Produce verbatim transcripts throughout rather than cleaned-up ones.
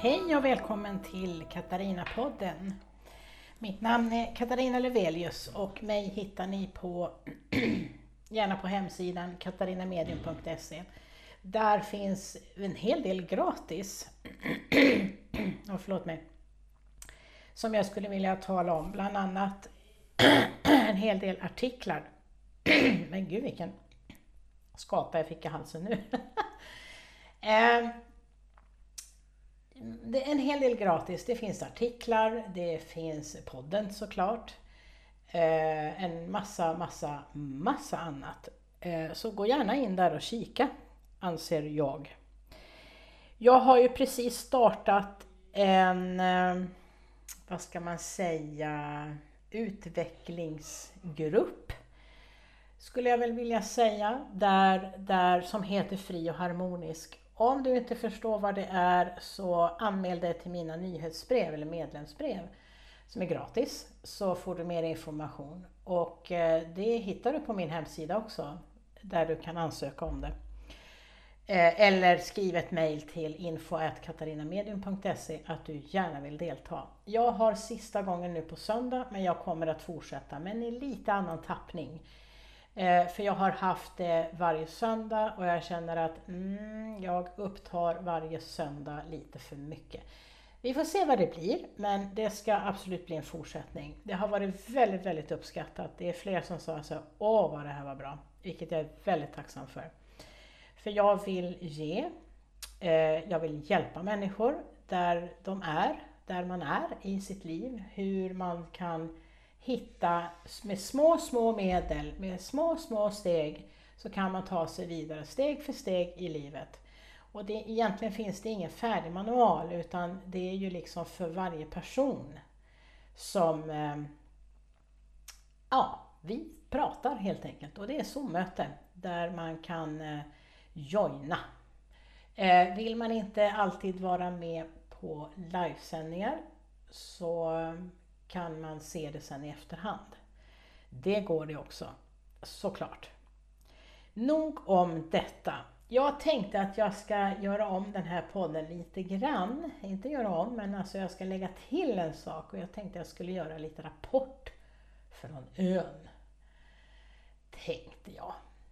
Hej och välkommen till Katarina-podden. Mitt namn är Katarina Levelius och mig hittar ni på gärna på hemsidan katarinamedium punkt se. Där finns en hel del gratis oh, förlåt mig, som jag skulle vilja tala om. Bland annat en hel del artiklar. Men gud vilken skapa jag fick i halsen nu. Det är en hel del gratis. Det finns artiklar, det finns podden såklart. En massa, massa, massa annat. Så gå gärna in där och kika, anser jag. Jag har ju precis startat en, vad ska man säga, utvecklingsgrupp. Skulle jag väl vilja säga, där, där som heter Fri och harmonisk. Om du inte förstår vad det är så anmäl dig till mina nyhetsbrev eller medlemsbrev som är gratis, så får du mer information. Och det hittar du på min hemsida också, där du kan ansöka om det. Eller skriv ett mejl till info at katarinamedium punkt se att du gärna vill delta. Jag har sista gången nu på söndag, men jag kommer att fortsätta, men i lite annan tappning. För jag har haft det varje söndag och jag känner att mm, jag upptar varje söndag lite för mycket. Vi får se vad det blir, men det ska absolut bli en fortsättning. Det har varit väldigt, väldigt uppskattat. Det är fler som sa så, åh vad det här var bra, vilket jag är väldigt tacksam för. För jag vill ge, eh, jag vill hjälpa människor där de är, där man är i sitt liv. Hur man kan hitta med små, små medel, med små, små steg, så kan man ta sig vidare steg för steg i livet. Och det, egentligen finns det ingen färdig manual, utan det är ju liksom för varje person som, eh, ja, vi pratar helt enkelt. Och det är Zoom-möte där man kan eh, joina. Eh, vill man inte alltid vara med på livesändningar så kan man se det sen i efterhand. Det går det också, såklart. Nog om detta. Jag tänkte att jag ska göra om den här podden lite grann. Inte göra om, men alltså jag ska lägga till en sak. Och jag tänkte jag skulle göra lite rapport från ön. Tänkte jag.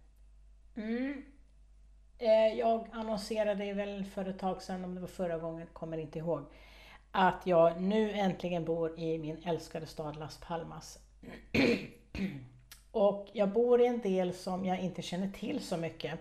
Mm. Jag annonserade väl för ett tag sedan, om det var förra gången, kommer inte ihåg, att jag nu äntligen bor i min älskade stad Las Palmas. Och jag bor i en del som jag inte känner till så mycket.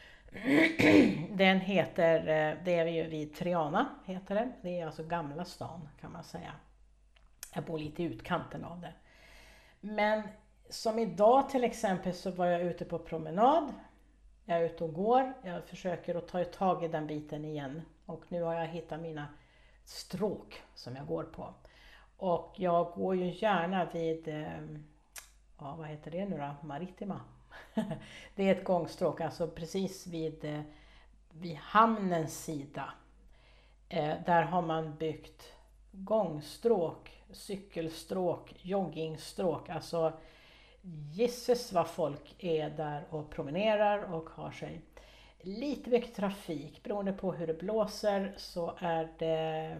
Den heter, det är ju vid Triana heter det. Det är alltså gamla stan kan man säga. Jag bor lite i utkanten av det. Men som idag till exempel så var jag ute på promenad. Jag är ute och går. Jag försöker att ta tag i den biten igen. Och nu har jag hittat mina stråk som jag går på. Och jag går ju gärna vid, ja vad heter det nu då? Maritima. Det är ett gångstråk, alltså precis vid, vid hamnens sida. Där har man byggt gångstråk, cykelstråk, joggingstråk. Alltså gisses vad folk är där och promenerar och har sig. Lite mycket trafik, beroende på hur det blåser så är det,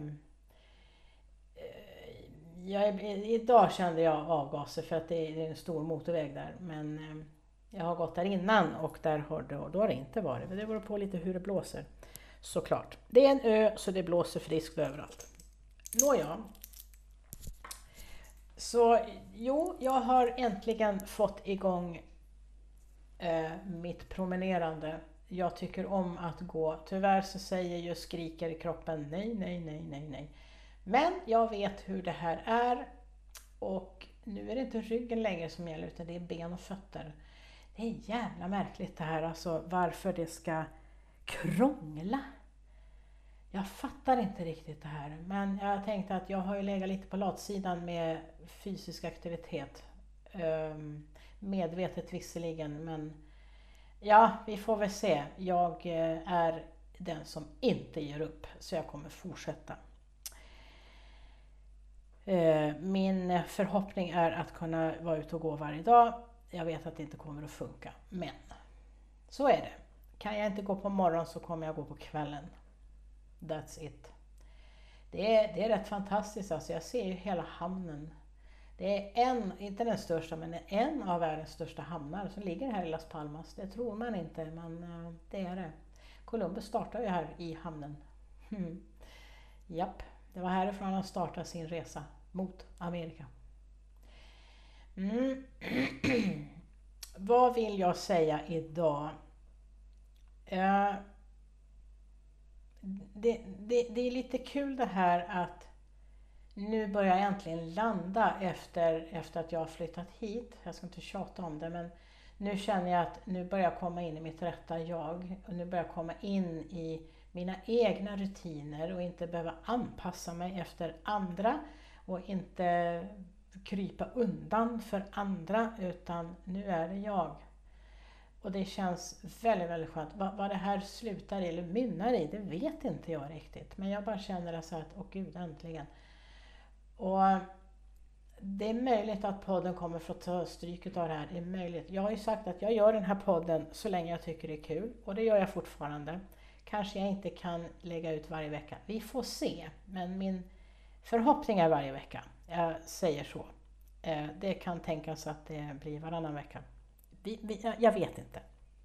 jag, idag kände jag avgaser för att det är en stor motorväg där, men jag har gått där innan och där har det, då har det inte varit, men det beror på lite hur det blåser, såklart. Det är en ö så det blåser friskt överallt. Nåja. Så jo, jag har äntligen fått igång eh, mitt promenerande. Jag tycker om att gå. Tyvärr så säger ju skriker i kroppen nej, nej, nej, nej, nej. Men jag vet hur det här är. Och nu är det inte ryggen längre som gäller utan det är ben och fötter. Det är jävla märkligt det här. Alltså varför det ska krångla. Jag fattar inte riktigt det här. Men jag tänkte att jag har ju legat lite på latsidan med fysisk aktivitet. Medvetet visserligen, men ja, vi får väl se. Jag är den som inte ger upp, så jag kommer fortsätta. Min förhoppning är att kunna vara ute och gå varje dag. Jag vet att det inte kommer att funka, men så är det. Kan jag inte gå på morgon så kommer jag gå på kvällen. That's it. Det är, det är rätt fantastiskt alltså. Jag ser ju hela hamnen. Det är en, inte den största, men en av världens största hamnar som ligger här i Las Palmas. Det tror man inte, men eh, det är det. Columbus startade ju här i hamnen. Mm. Japp, det var härifrån han startade sin resa mot Amerika. Mm. Vad vill jag säga idag? Uh, det, det, det är lite kul det här att nu börjar jag äntligen landa efter, efter att jag har flyttat hit. Jag ska inte tjata om det, men nu känner jag att nu börjar jag komma in i mitt rätta jag. Och nu börjar jag komma in i mina egna rutiner och inte behöva anpassa mig efter andra. Och inte krypa undan för andra, utan nu är det jag. Och det känns väldigt, väldigt skönt. Vad, vad det här slutar i eller mynnar i, det vet inte jag riktigt. Men jag bara känner så att, åh gud, äntligen. Och det är möjligt att podden kommer få ta stryket av det här. Det är möjligt. Jag har ju sagt att jag gör den här podden så länge jag tycker det är kul. Och det gör jag fortfarande. Kanske jag inte kan lägga ut varje vecka. Vi får se. Men min förhoppning är varje vecka. Jag säger så. Det kan tänkas att det blir varannan vecka. Vi, vi, jag vet inte.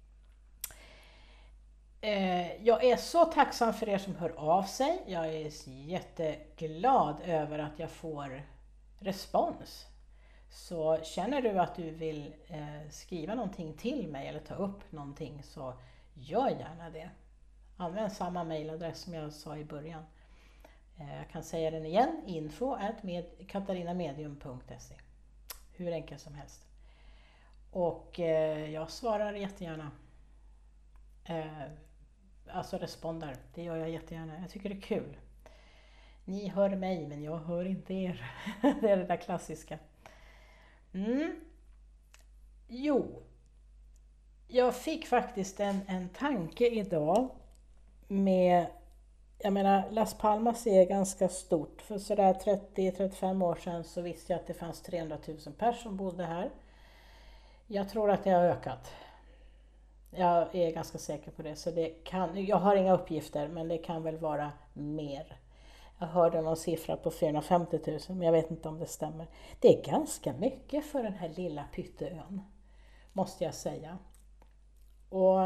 Jag är så tacksam för er som hör av sig. Jag är jätteglad över att jag får respons. Så känner du att du vill skriva någonting till mig eller ta upp någonting, så gör gärna det. Använd samma mailadress som jag sa i början. Jag kan säga den igen. info at katarinamedium punkt se. Hur enkelt som helst. Och eh, jag svarar jättegärna. Eh, alltså respondar. Det gör jag jättegärna. Jag tycker det är kul. Ni hör mig, men jag hör inte er. Det är det där klassiska. Mm. Jo. Jag fick faktiskt en, en tanke idag. Med, jag menar, Las Palmas är ganska stort. För sådär trettio till trettiofem år sedan så visste jag att det fanns trehundratusen personer som bodde här. Jag tror att det har ökat. Jag är ganska säker på det. Så det kan, jag har inga uppgifter, men det kan väl vara mer. Jag hörde någon siffra på fyrahundrafemtio tusen, men jag vet inte om det stämmer. Det är ganska mycket för den här lilla pytteön, måste jag säga. Och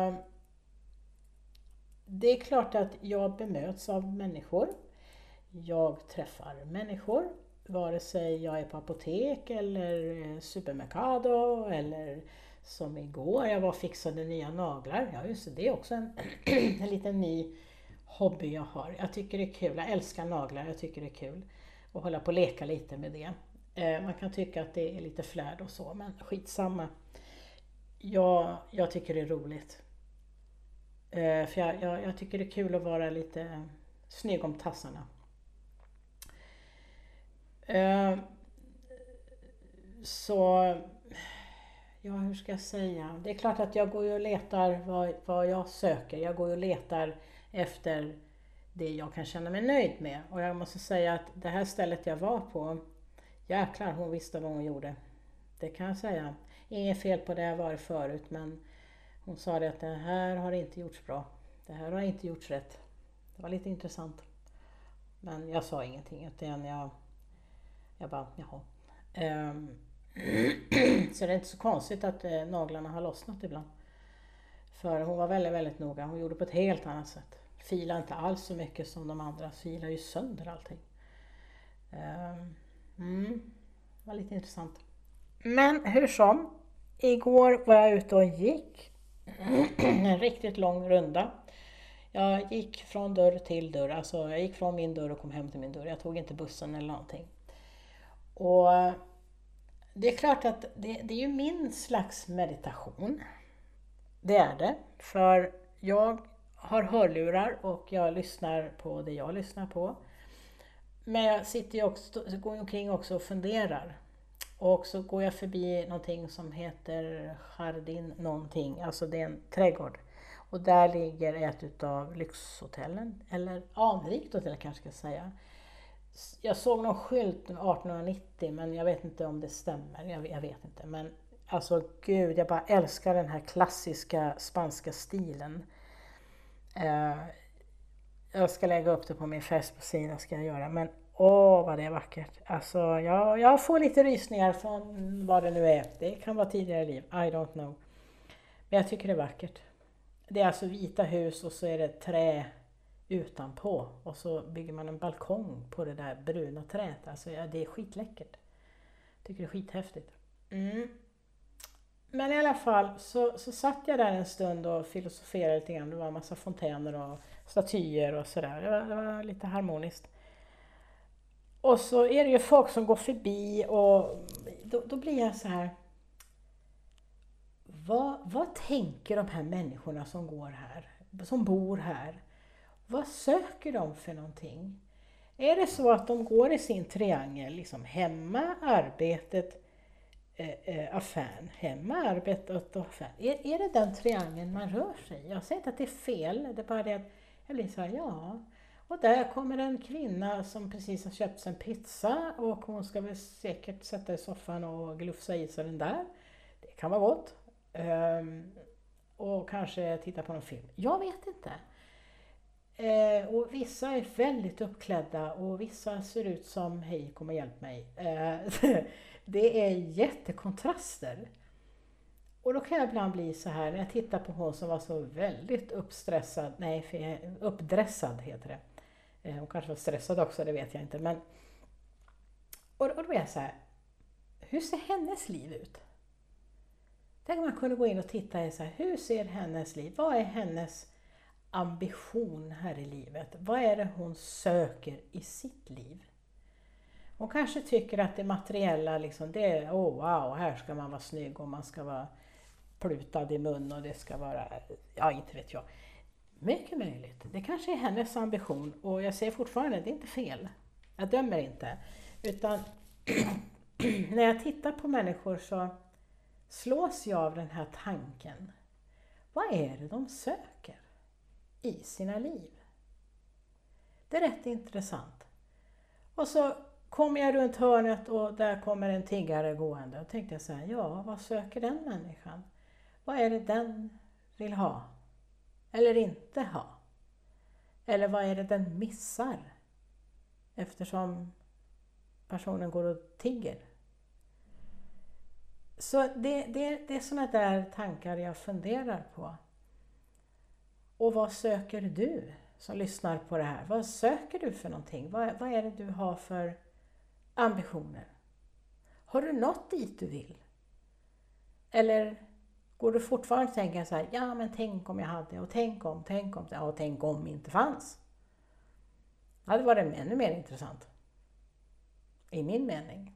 det är klart att jag bemöts av människor. Jag träffar människor. Vare sig jag är på apotek eller supermercado eller som igår, jag var och fixade nya naglar. Ja, just det, det är också en, en liten ny hobby jag har. Jag tycker det är kul, jag älskar naglar, jag tycker det är kul att hålla på och leka lite med det. Eh, man kan tycka att det är lite flärd och så, men skitsamma. Jag, jag tycker det är roligt. Eh, för jag, jag, jag tycker det är kul att vara lite snygg om tassarna. Uh, så, ja, hur ska jag säga? Det är klart att jag går och letar vad, vad jag söker. Jag går och letar efter det jag kan känna mig nöjd med. Och jag måste säga att det här stället jag var på, jäklar, hon visste vad hon gjorde. Det kan jag säga. Inget fel på det jag varit förut, men hon sa det att det här har inte gjorts bra. Det här har inte gjorts rätt. Det var lite intressant. Men jag sa ingenting, utan jag Jag bara, jaha. Um, så det är inte så konstigt att eh, naglarna har lossnat ibland. För hon var väldigt, väldigt noga. Hon gjorde på ett helt annat sätt. Fila inte alls så mycket som de andra. Fila ju sönder allting. Um, mm, det var lite intressant. Men hur som. Igår var jag ute och gick. En riktigt lång runda. Jag gick från dörr till dörr. Alltså jag gick från min dörr och kom hem till min dörr. Jag tog inte bussen eller någonting. Och det är klart att det, det är ju min slags meditation. Det är det. För jag har hörlurar och jag lyssnar på det jag lyssnar på. Men jag sitter ju också, går omkring också och funderar. Och så går jag förbi någonting som heter Jardin någonting. Alltså det är en trädgård. Och där ligger ett utav lyxhotellen. Eller anrikt hotell kanske jag ska säga. Jag såg någon skylt artonhundranittio, men jag vet inte om det stämmer. Jag, jag vet inte. Men alltså gud, jag bara älskar den här klassiska spanska stilen. Eh, Jag ska lägga upp det på min Facebook-sida, ska jag göra. Men åh vad det är vackert. Alltså jag, jag får lite rysningar från vad det nu är. Det kan vara tidigare liv, I don't know. Men jag tycker det är vackert. Det är alltså vita hus och så är det trä utanpå. Och så bygger man en balkong på det där bruna träet. Alltså ja, det är skitläckert. Jag tycker det är skithäftigt. Mm. Men i alla fall så, så satt jag där en stund och filosoferade lite grann. Det var en massa fontäner och statyer och sådär. Det var, det var lite harmoniskt. Och så är det ju folk som går förbi och då, då blir jag så här. Vad, vad tänker de här människorna som går här, som bor här? Vad söker de för någonting? Är det så att de går i sin triangel, liksom hemma, arbetet, eh, eh, affären, hemma, arbetet och affären? Är, är det den triangeln man rör sig i? Jag säger inte att det är fel, det är bara det att jag blir så här, ja. Och där kommer en kvinna som precis har köpt en pizza och hon ska väl säkert sätta i soffan och glufsa i sig den där. Det kan vara gott. Um, och kanske titta på någon film. Jag vet inte. Uh, och vissa är väldigt uppklädda och vissa ser ut som, hej kom och hjälp mig. Uh, det är jättekontraster. Och då kan jag ibland bli så här när jag tittar på hon som var så väldigt uppstressad, nej för, uppdressad heter det. Uh, hon kanske var stressad också, det vet jag inte. Men, och, och då är jag så här, hur ser hennes liv ut? Tänk om man kunde gå in och titta i så här, hur ser hennes liv? Vad är hennes ambition här i livet? Vad är det hon söker i sitt liv? Hon kanske tycker att det materiella, liksom, det är, oh wow, här ska man vara snygg och man ska vara plutad i mun och det ska vara, ja inte vet jag. Mycket möjligt. Det kanske är hennes ambition och jag säger fortfarande, det är inte fel. Jag dömer inte. Utan när jag tittar på människor så slås jag av den här tanken. Vad är det de söker i sina liv? Det är rätt intressant. Och så kommer jag runt hörnet och där kommer en tiggare gående. Och tänkte jag så här, ja vad söker den människan? Vad är det den vill ha? Eller inte ha? Eller vad är det den missar? Eftersom personen går och tigger. Så det, det, det är såna där tankar jag funderar på. Och vad söker du som lyssnar på det här? Vad söker du för någonting? Vad, vad är det du har för ambitioner? Har du nått dit du vill? Eller går du fortfarande och tänker så här, ja men tänk om jag hade, och tänk om, tänk om, ja, och tänk om inte fanns. Ja, det var det ännu mer intressant. I min mening.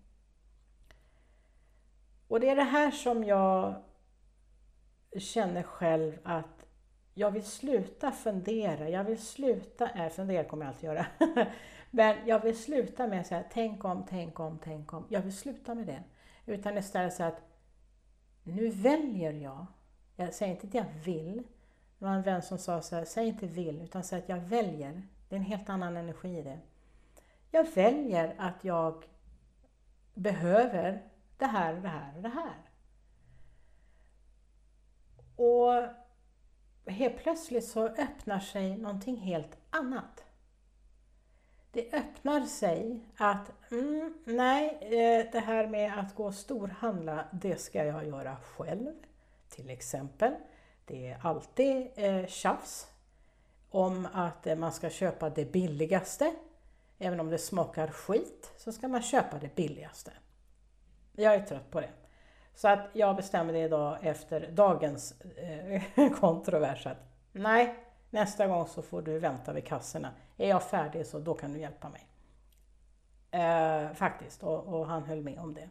Och det är det här som jag känner själv att jag vill sluta fundera. Jag vill sluta, äh, fundera kommer jag alltid göra. Men jag vill sluta med att säga tänk om, tänk om, tänk om. Jag vill sluta med det. Utan istället säga att nu väljer jag. Jag säger inte att jag vill. Det var en vän som sa så här, säg inte vill utan säg att jag väljer. Det är en helt annan energi i det. Jag väljer att jag behöver det här och det här och det här. Och helt plötsligt så öppnar sig någonting helt annat. Det öppnar sig att, mm, nej, det här med att gå och storhandla, det ska jag göra själv. Till exempel, det är alltid eh, tjafs om att eh, man ska köpa det billigaste. Även om det smakar skit så ska man köpa det billigaste. Jag är trött på det. Så att jag bestämmer det idag efter dagens eh, kontrovers att nej, nästa gång så får du vänta vid kassorna. Är jag färdig så då kan du hjälpa mig. Eh, faktiskt, och, och han höll med om det.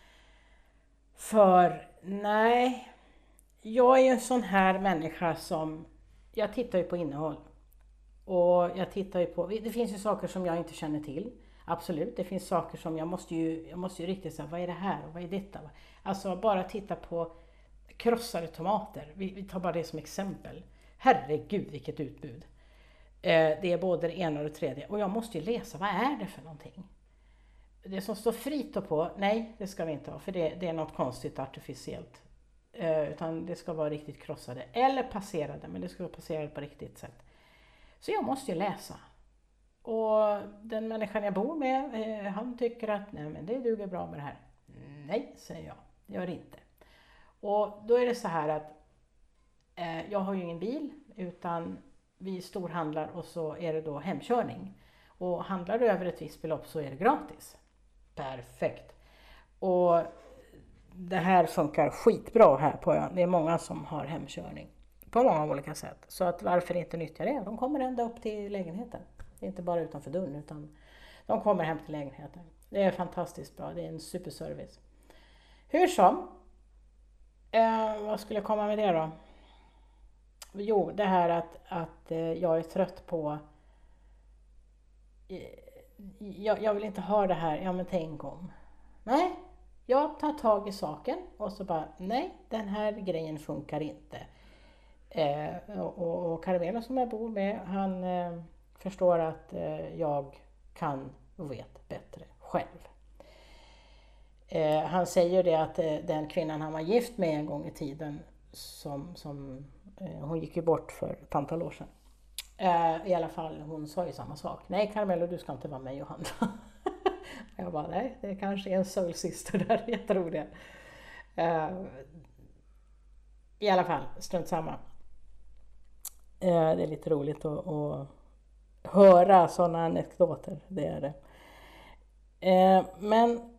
För nej, jag är en sån här människa som, jag tittar ju på innehåll. Och jag tittar ju på, det finns ju saker som jag inte känner till. Absolut, det finns saker som jag måste ju, jag måste ju riktigt säga, vad är det här och vad är detta? Alltså bara titta på krossade tomater, vi, vi tar bara det som exempel. Herregud vilket utbud. Eh, det är både det ena och det tredje. Och jag måste ju läsa, vad är det för någonting? Det som står frito på, nej det ska vi inte ha för det, det är något konstigt artificiellt. Eh, utan det ska vara riktigt krossade eller passerade, men det ska vara passerade på riktigt sätt. Så jag måste ju läsa. Och den människan jag bor med, eh, han tycker att nej, men det duger bra med det här. Nej, säger jag. Det gör det inte. Och då är det så här att eh, jag har ju ingen bil, utan vi storhandlar och så är det då hemkörning. Och handlar du över ett visst belopp så är det gratis. Perfekt. Och det här funkar skitbra här på ön. Det är många som har hemkörning på många olika sätt. Så att varför inte nyttja det? De kommer ända upp till lägenheten. Det är inte bara utanför dörren, utan de kommer hem till lägenheten. Det är fantastiskt bra. Det är en superservice. Hur som. Eh, vad skulle jag komma med det då? Jo, det här att, att eh, jag är trött på... Eh, jag, jag vill inte ha det här. Ja, men tänk om. Nej, jag tar tag i saken och så bara, nej, den här grejen funkar inte. Eh, och, och Carmelo som jag bor med, han eh, förstår att eh, jag kan och vet bättre själv. Eh, han säger det att eh, den kvinnan han var gift med en gång i tiden, som, som eh, hon gick ju bort för ett antal år sedan. Eh, I alla fall, hon sa ju samma sak. Nej Carmelo, du ska inte vara med och handla. Jag bara, nej, det kanske är en soul sister där, jag tror det. Uh, I alla fall, strunt samma. Uh, det är lite roligt att, att höra sådana anekdoter, det är det. Uh, men,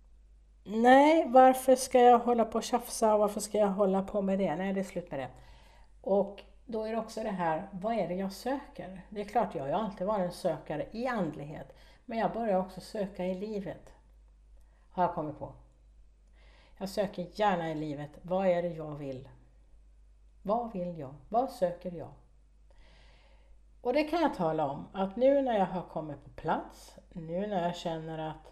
nej, varför ska jag hålla på och tjafsa och varför ska jag hålla på med det? Nej, det är slut med det. Och då är det också det här, vad är det jag söker? Det är klart, jag har ju alltid varit en sökare i andlighet. Men jag börjar också söka i livet. Har jag kommit på. Jag söker gärna i livet. Vad är det jag vill? Vad vill jag? Vad söker jag? Och det kan jag tala om. Att nu när jag har kommit på plats. Nu när jag känner att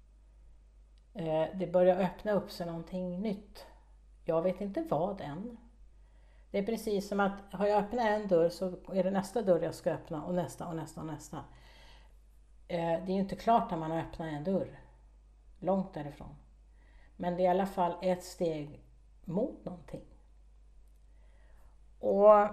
eh, det börjar öppna upp sig någonting nytt. Jag vet inte vad än. Det är precis som att har jag öppnat en dörr så är det nästa dörr jag ska öppna. Och nästa och nästa och nästa. Det är ju inte klart när man har öppnat en dörr. Långt därifrån. Men det är i alla fall ett steg mot någonting. Och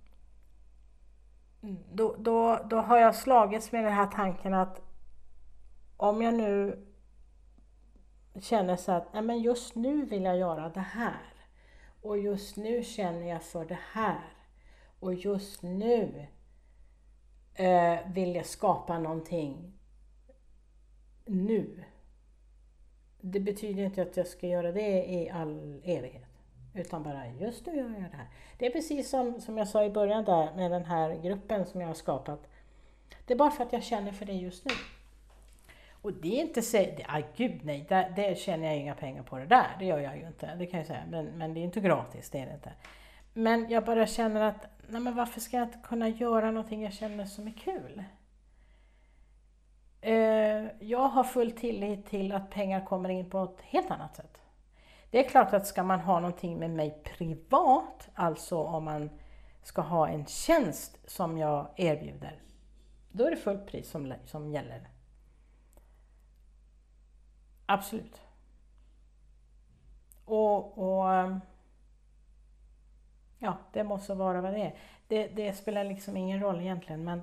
då, då, då har jag slagits med den här tanken att om jag nu känner så att nej men just nu vill jag göra det här. Och just nu känner jag för det här. Och just nu eh, vill jag skapa någonting nu. Det betyder inte att jag ska göra det i all evighet. Utan bara just nu gör jag det här. Det är precis som, som jag sa i början där med den här gruppen som jag har skapat. Det är bara för att jag känner för det just nu. Och det är inte så... Ah, gud nej, det, det känner jag inga pengar på det där. Det gör jag ju inte, det kan jag säga. Men, men det är inte gratis, det är det inte. Men jag bara känner att nej men varför ska jag inte kunna göra någonting jag känner som är kul? Jag har full tillit till att pengar kommer in på ett helt annat sätt. Det är klart att ska man ha någonting med mig privat, alltså om man ska ha en tjänst som jag erbjuder, då är det fullt pris som, som gäller. Absolut. Och, och ja, det måste vara vad det är. Det, det spelar liksom ingen roll egentligen, men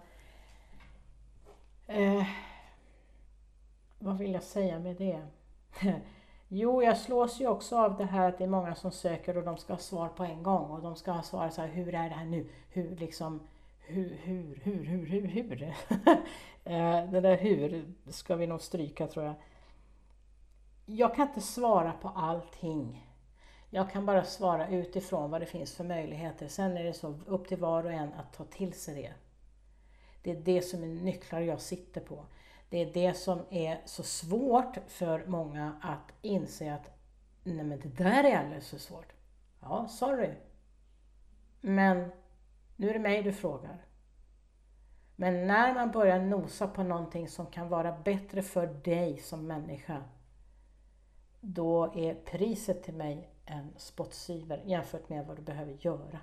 eh, vad vill jag säga med det? Jo, jag slås ju också av det här att det är många som söker och de ska ha svar på en gång. Och de ska ha svar så här, hur är det här nu? Hur liksom, hur, hur, hur, hur, hur, hur? Det där hur ska vi nog stryka tror jag. Jag kan inte svara på allting. Jag kan bara svara utifrån vad det finns för möjligheter. Sen är det så upp till var och en att ta till sig det. Det är det som är nycklar jag sitter på. Det är det som är så svårt för många att inse att nej men det där är alldeles så svårt. Ja, sorry. Men nu är det mig du frågar. Men när man börjar nosa på någonting som kan vara bättre för dig som människa, då är priset till mig en spottsyver jämfört med vad du behöver göra.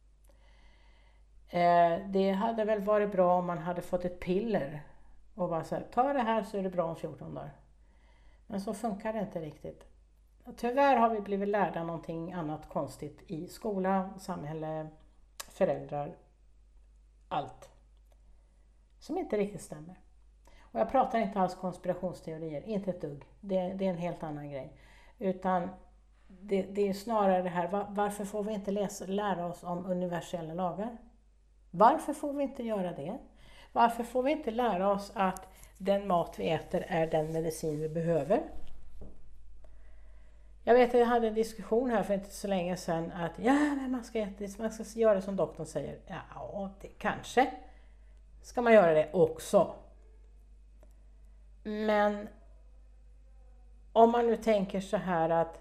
Eh, det hade väl varit bra om man hade fått ett piller och bara så här, ta det här så är det bra om fjorton dagar. Men så funkar det inte riktigt. Tyvärr har vi blivit lärda någonting annat konstigt i skola, samhälle, föräldrar, allt. som inte riktigt stämmer. Och jag pratar inte alls konspirationsteorier, inte ett dugg. Det, det är en helt annan grej. Utan det, det är snarare det här, var, varför får vi inte läsa, lära oss om universella lagar? Varför får vi inte göra det? Varför får vi inte lära oss att den mat vi äter är den medicin vi behöver? Jag vet att jag hade en diskussion här för inte så länge sedan att ja, men man ska äta, man ska göra som doktorn säger. Ja, det kanske ska man göra det också. Men om man nu tänker så här att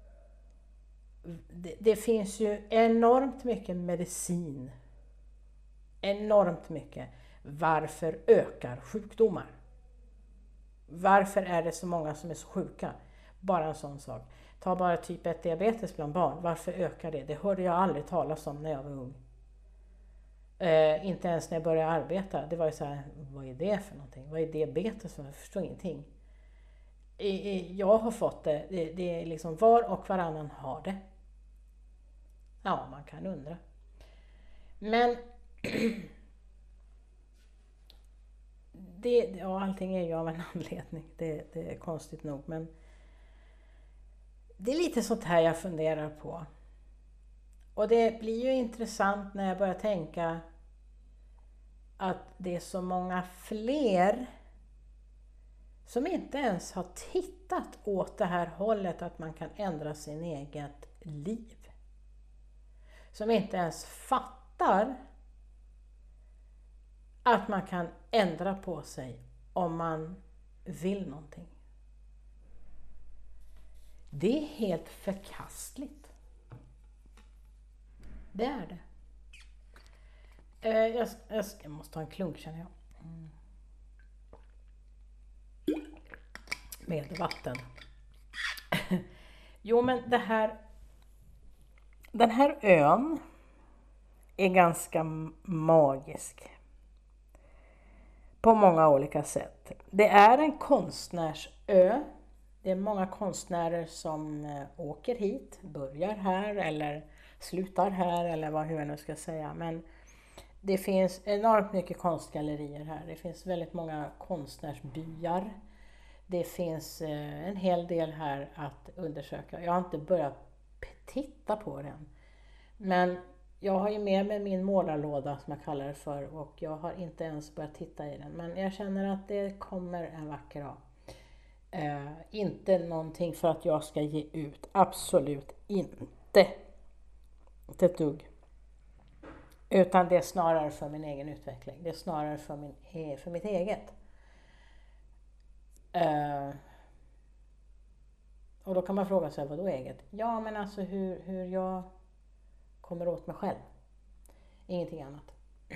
det, det finns ju enormt mycket medicin. Enormt mycket. Varför ökar sjukdomar? Varför är det så många som är så sjuka? Bara en sån sak. Ta bara typ ett diabetes bland barn. Varför ökar det? Det hörde jag aldrig talas om när jag var ung. Eh, inte ens när jag började arbeta. Det var ju så här, vad är det för någonting? Vad är diabetes? Jag förstår ingenting. I, i, jag har fått det. det. Det är liksom var och varannan har det. Ja, man kan undra. Men det, ja, allting är ju av en anledning. Det, det är konstigt nog. Men det är lite sånt här jag funderar på. Och det blir ju intressant när jag börjar tänka att det är så många fler som inte ens har tittat åt det här hållet att man kan ändra sin eget liv. Som inte ens fattar att man kan ändra på sig om man vill någonting. Det är helt förkastligt. Det är det. Jag, jag, jag måste ta en klunk, känner jag. Mm. Med vatten. Jo, men det här... Den här ön är ganska magisk. På många olika sätt. Det är en konstnärsö. Det är många konstnärer som åker hit, börjar här eller slutar här eller vad hur jag nu ska säga. Men det finns enormt mycket konstgallerier här. Det finns väldigt många konstnärsbyar. Det finns en hel del här att undersöka. Jag har inte börjat titta på den. Men jag har ju med mig min målarlåda som jag kallar det för. Och jag har inte ens börjat titta i den. Men jag känner att det kommer en vacker dag. Uh, inte någonting för att jag ska ge ut. Absolut inte. Inte ett dugg. Utan det är snarare för min egen utveckling. Det är snarare för, min, för mitt eget. Uh, och då kan man fråga sig, vad då eget? Ja, men alltså hur, hur jag kommer åt mig själv. Ingenting annat.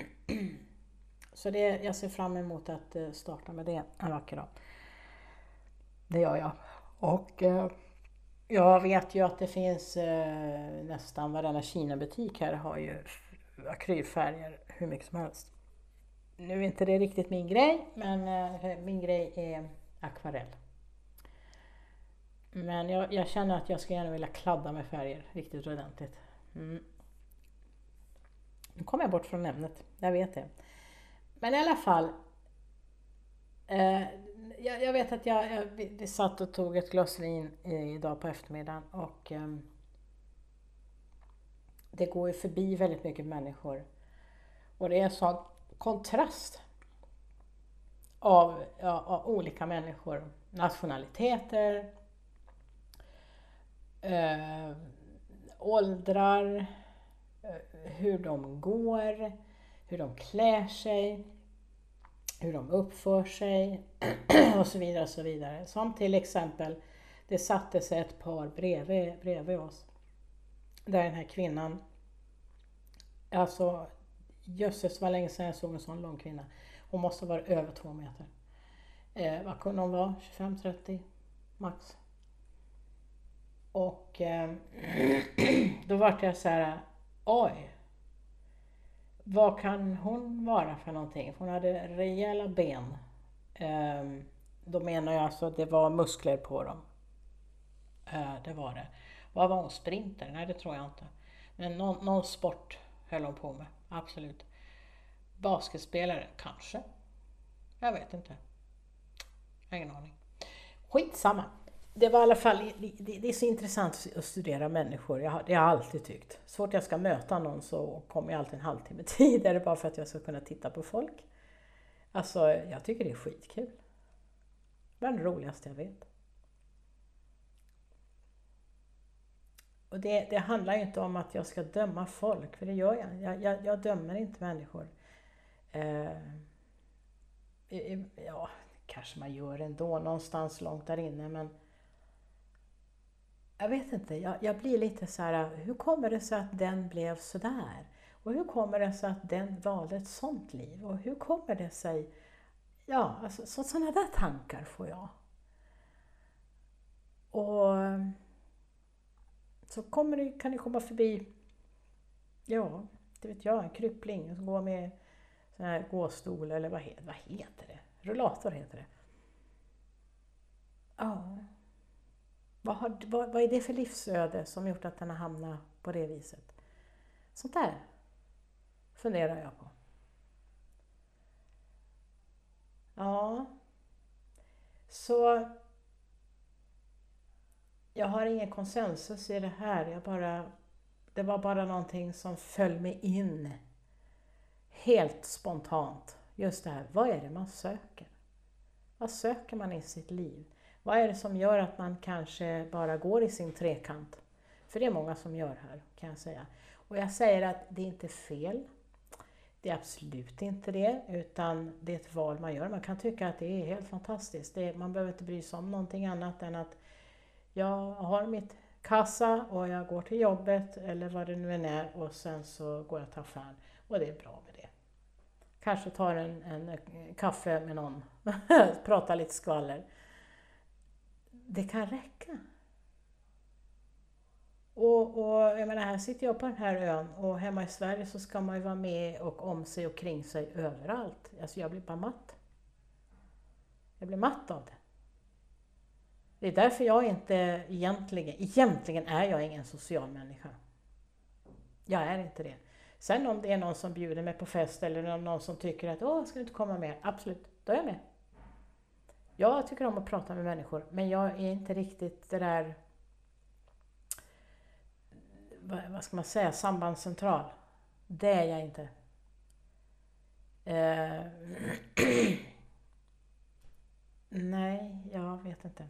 Så det, jag ser fram emot att starta med det en vacker dag. Det gör jag. Och eh, jag vet ju att det finns eh, nästan varenda Kina-butik här har ju akrylfärger hur mycket som helst. Nu är inte det riktigt min grej, men eh, min grej är akvarell. Men jag, jag känner att jag ska gärna vilja kladda med färger riktigt ordentligt. Mm. Nu kommer jag bort från ämnet, jag vet det. Men i alla fall... Eh, Jag, jag vet att jag, jag vi satt och tog ett glas vin idag på eftermiddagen och eh, det går ju förbi väldigt mycket människor. Och det är en sån kontrast av, ja, av olika människor, nationaliteter, eh, åldrar, eh, hur de går, hur de klär sig. Hur de uppför sig och så vidare och så vidare. Som till exempel, det satte sig ett par bredvid, bredvid oss. Där den här kvinnan, alltså jösses vad länge sedan jag såg en sån lång kvinna. Hon måste vara över två meter. Eh, vad kunde hon vara? tjugofem trettio max. Och eh, då var jag så här, oj. Vad kan hon vara för någonting? Hon hade rejäla ben. Um, då menar jag alltså att det var muskler på dem. Uh, det var det. Vad var hon? Sprinter? Nej, det tror jag inte. Men någon, någon sport höll hon på med. Absolut. Basketspelare? Kanske. Jag vet inte. Jag har ingen aning. Skitsamma. Det var i alla fall, det, det, det är så intressant att studera människor. Jag har, det har jag alltid tyckt. Så fort jag ska möta någon så kommer jag alltid en halvtimme tidigare bara för att jag ska kunna titta på folk. Alltså, jag tycker det är skitkul. Det är det roligaste jag vet. Och det, det handlar ju inte om att jag ska döma folk, för det gör jag. Jag, jag, jag dömer inte människor. Eh, ja, kanske man gör ändå någonstans långt där inne, men jag vet inte. Jag, jag blir lite så här, hur kommer det sig att den blev så där? Och hur kommer det sig att den valde ett sånt liv? Och hur kommer det sig, ja, alltså så, sådana där tankar får jag. Och så kommer det, kan det komma förbi, ja, det vet jag, en kryppling som går med sån här gåstol, eller vad heter, vad heter det? Rullator heter det. Ja. Vad, har, vad, vad är det för livsöde som gjort att den har hamnat på det viset? Sånt där funderar jag på. Ja. Så jag har ingen konsensus i det här. Jag bara, det var bara någonting som föll mig in helt spontant. Just det här, vad är det man söker? Vad söker man i sitt liv? Vad är det som gör att man kanske bara går i sin trekant? För det är många som gör här, kan jag säga. Och jag säger att det är inte fel. Det är absolut inte det, utan det är ett val man gör. Man kan tycka att det är helt fantastiskt. Det är, man behöver inte bry sig om någonting annat än att jag har mitt kassa och jag går till jobbet eller vad det nu än är, och sen så går jag till affären. Och det är bra med det. Kanske tar en, en kaffe med någon, pratar lite skvaller. Det kan räcka. Och, och jag menar, här sitter jag på den här ön, och hemma i Sverige så ska man ju vara med och om sig och kring sig överallt. Alltså jag blir bara matt. Jag blir matt av det. Det är därför jag inte egentligen, egentligen är jag ingen social människa. Jag är inte det. Sen om det är någon som bjuder mig på fest eller någon som tycker att åh, ska du inte komma med? Absolut, då är jag med. Jag tycker om att prata med människor, men jag är inte riktigt det där, vad ska man säga, sambandscentral. Det är jag inte. Eh, nej, jag vet inte.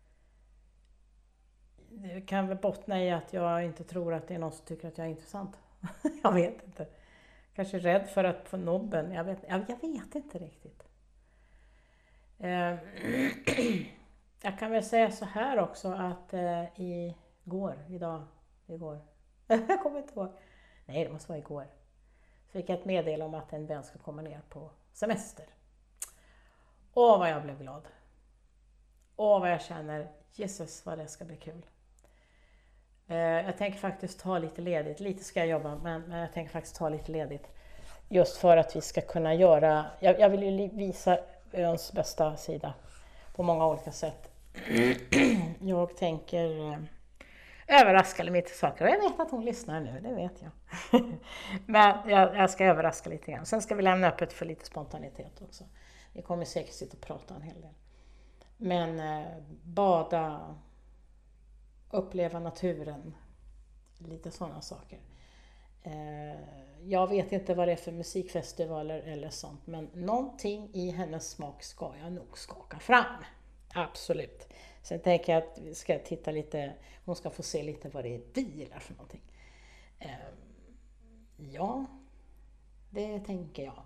Det kan väl bottna i att jag inte tror att det är någon som tycker att jag är intressant. Jag vet inte. Kanske är rädd för att få nobben. Jag vet, jag, jag vet inte riktigt. Eh, jag kan väl säga så här också att eh, igår, idag, igår. Jag kommer inte ihåg. Nej, det måste vara igår. Så fick jag ett meddelande om att en vän ska komma ner på semester. Åh, vad jag blev glad. Åh, vad jag känner, Jesus, vad det ska bli kul. Eh, jag tänker faktiskt ta lite ledigt. Lite ska jag jobba, men, men jag tänker faktiskt ta lite ledigt. Just för att vi ska kunna göra, jag, jag vill ju visa öns bästa sida på många olika sätt. Jag tänker eh, överraska lite saker. Och jag vet att hon lyssnar nu, det vet jag. Men jag, jag ska överraska lite grann. Sen ska vi lämna öppet för lite spontanitet också. Vi kommer säkert sitta och prata en hel del. Men eh, bada, uppleva naturen, lite sådana saker. Eh, jag vet inte vad det är för musikfestivaler eller sånt, men någonting i hennes smak ska jag nog skaka fram. Absolut. Sen tänker jag att vi ska titta lite, hon ska få se lite vad det är bilar för någonting. Eh, ja, det tänker jag.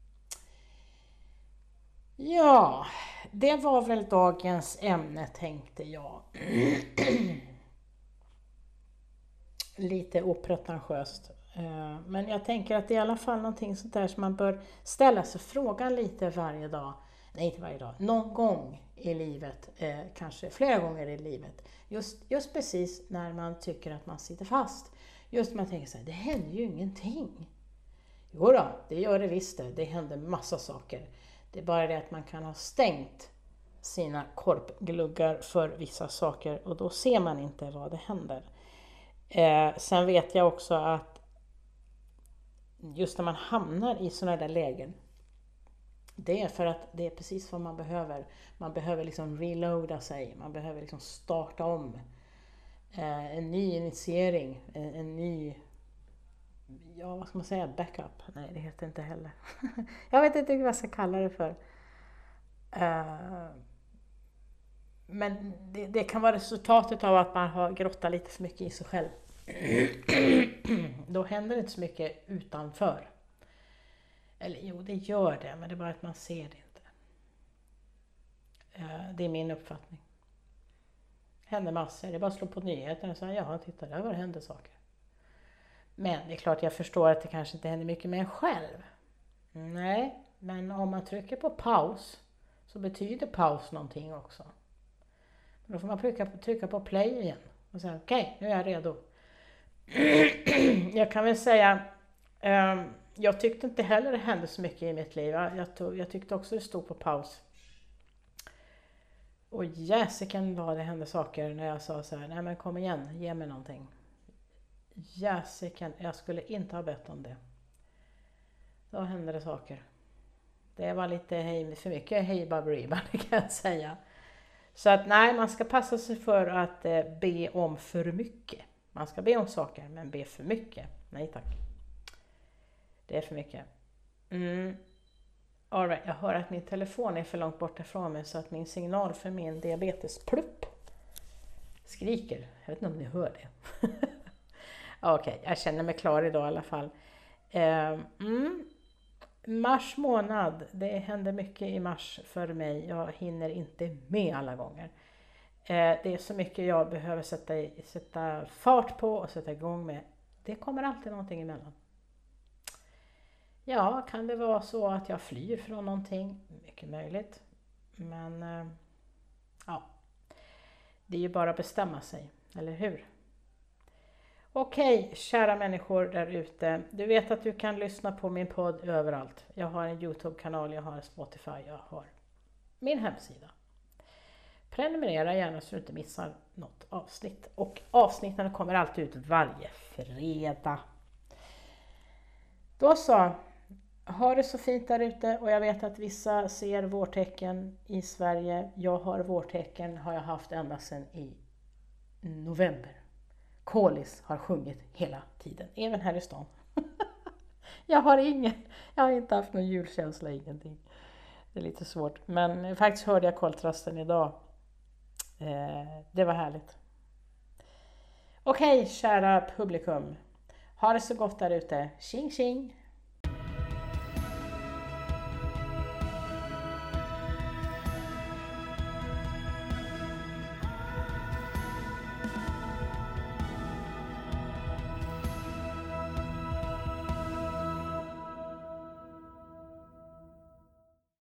Ja, det var väl dagens ämne, tänkte jag. Lite opretentiöst. Men jag tänker att det är i alla fall någonting sånt där som man bör ställa sig frågan lite varje dag. Nej, inte varje dag. Någon gång i livet, eh, kanske flera gånger i livet. Just, just precis när man tycker att man sitter fast. Just när man tänker så här, det händer ju ingenting. Jo då, det gör det visst det. Det händer massa saker. Det är bara det att man kan ha stängt sina korpgluggar för vissa saker. Och då ser man inte vad det händer. Eh, sen vet jag också att just när man hamnar i sådana där lägen Det är för att det är precis vad man behöver. Man behöver liksom reloada sig, man behöver liksom starta om. Eh, en ny initiering, en, en ny, ja vad ska man säga, backup? Nej, det heter inte heller. Jag vet inte vad jag ska kalla det för. Eh, men det, det kan vara resultatet av att man har grottat lite för mycket i sig själv. Då händer det inte så mycket utanför. Eller jo, det gör det, men det är bara att man ser det inte. Det är min uppfattning. Det händer massor, det är bara att slå på nyheterna och säga, ja titta där var det händer saker. Men det är klart jag förstår att det kanske inte händer mycket med en själv. Nej, men om man trycker på paus så betyder paus någonting också. Då får man trycka på, trycka på play igen och säga okej, okay, nu är jag redo. Jag kan väl säga, um, jag tyckte inte heller det hände så mycket i mitt liv. Jag, tog, jag tyckte också det stod på paus. Och jäsiken vad det hände saker när jag sa så här, nej men kom igen, ge mig någonting. Jäsiken, jag skulle inte ha bett om det. Då hände det saker. Det var lite hej, för mycket hej baberiba, det kan jag säga. Så att nej, man ska passa sig för att eh, be om för mycket. Man ska be om saker, men be för mycket. Nej tack. Det är för mycket. Mm. All right, jag hör att min telefon är för långt bort ifrån mig så att min signal för min diabetesplupp skriker. Jag vet inte om ni hör det. Okej, okay, jag känner mig klar idag i alla fall. Mm. Mars månad, det händer mycket i mars för mig. Jag hinner inte med alla gånger. Det är så mycket jag behöver sätta, sätta fart på och sätta igång med. Det kommer alltid någonting emellan. Ja, kan det vara så att jag flyr från någonting? Mycket möjligt. Men ja, det är ju bara att bestämma sig, eller hur? Okej, kära människor där ute. Du vet att du kan lyssna på min podd överallt. Jag har en YouTube-kanal, jag har Spotify, jag har min hemsida. Prenumerera gärna så du inte missar något avsnitt. Och avsnitten kommer alltid ut varje fredag. Då så. Ha det så fint där ute, och jag vet att vissa ser vårtecken i Sverige. Jag har vårtecken, har jag haft ända sedan i november. Kolis har sjungit hela tiden, även här i stan. jag har ingen, jag har inte haft någon julkänsla, ingenting. Det är lite svårt, men faktiskt hörde jag koltrasten idag. Eh, det var härligt. Okej, kära publikum. Ha det så gott där ute. Tjing tjing!